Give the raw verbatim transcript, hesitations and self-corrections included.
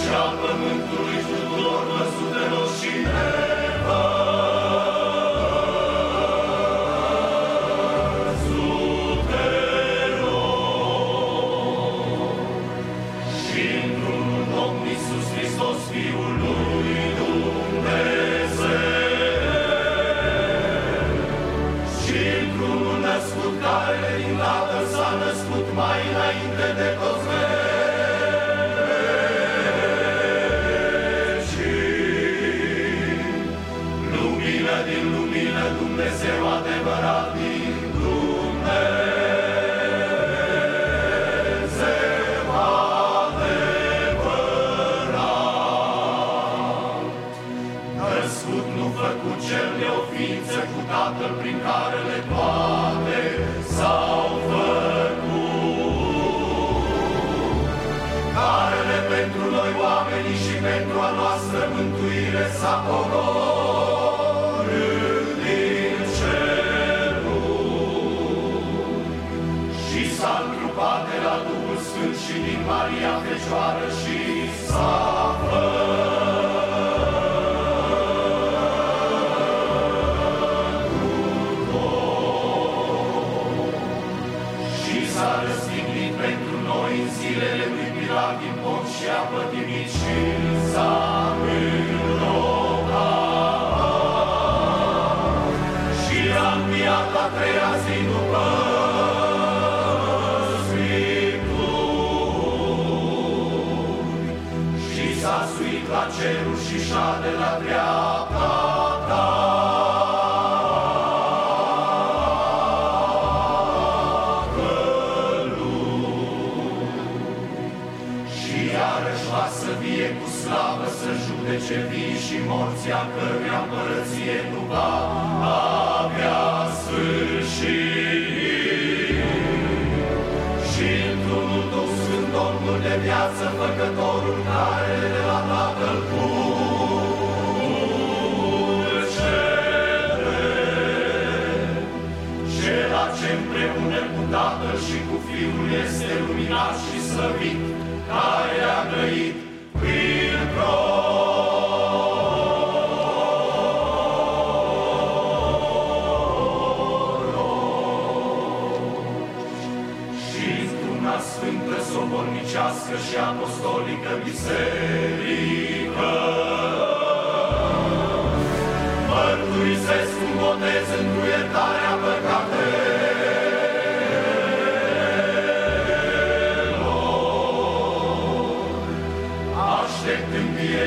al pământului tuturor văzutelor și nevăzutelor. Și într-unul Domn Iisus Hristos, Fiul lui Dumnezeu, și într-unul născut care din Tatăl s-a născut mai înainte de toți Dumnezeu adevărat din Dumnezeu adevărat. Născut, nu făcut cel de o ființă, cu Tatăl prin care le toate s-au făcut, care pentru noi oamenii și pentru a noastră mântuire s-a coborât s-a întrupat de la Duhul Sfânt și din Maria Fecioară și s-a făcut om. Și s-a răstignit pentru noi în zilele lui Pilat din Pont și a pătimit și s-a îngropat și a înviat a treia zi după s-a suit la cerul și șade la dreapta Tatălui. Și iarăși va să vie cu slavă să judece vii și morții, a căruia împărăție nu va avea sfârșit. Și într-unul Duh Sfânt, Domnul de viață, Făcătorul, care de la Tatăl pulcere, cela ce împreună cu Tatăl și cu Fiul este luminat și slăvit, care a grăit prin Sfântă, sobornicească și apostolică biserică, mărturisesc un botez într-o iertarea păcatelor. Aștept învierea. învierea morților și viața veacului ce va să fie.